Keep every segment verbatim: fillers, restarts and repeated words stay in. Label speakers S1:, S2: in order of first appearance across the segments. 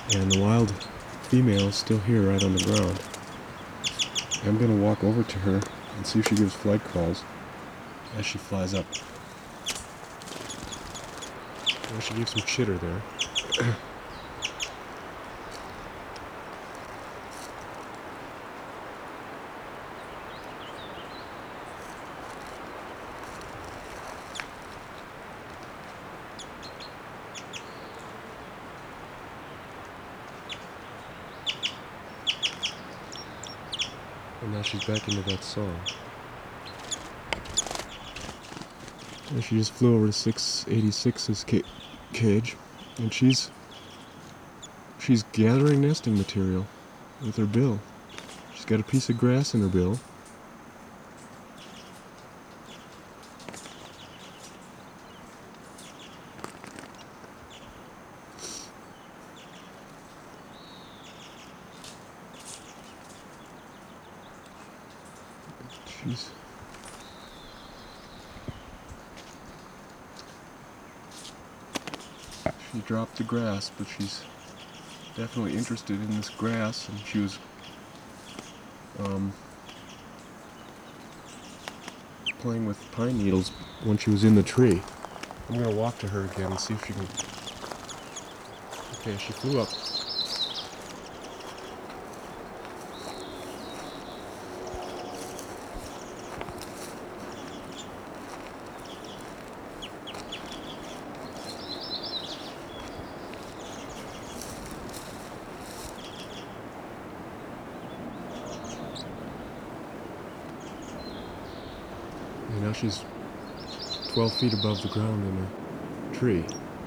S1: And the wild female is still here right on the ground. I'm gonna walk over to her and see if she gives flight calls as she flies up. Well, she gave some chitter there. And now she's back into that song. And she just flew over to six eighty-six's ca- cage, and she's she's gathering nesting material with her bill. She's got a piece of grass in her bill. She's She dropped the grass, but she's definitely interested in this grass, and she was um, playing with pine needles when she was in the tree. I'm gonna walk to her again and see if she can. Okay, she flew up. And now she's twelve feet above the ground in a tree.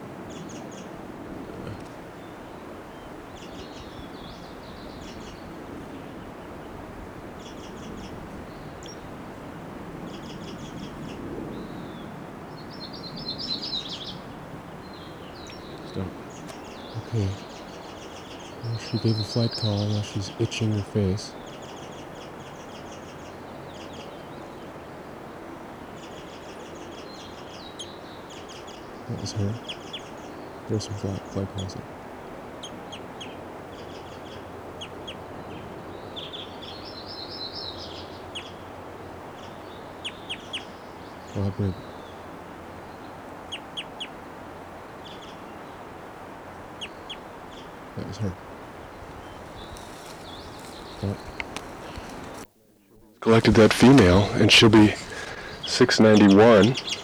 S1: Stop. Okay. Well, she gave a flight call, now she's itching her face. That was her. There's some flight, flight calls there. Oh, I break. That was her. Stop. Collected that female, and she'll be six ninety-one.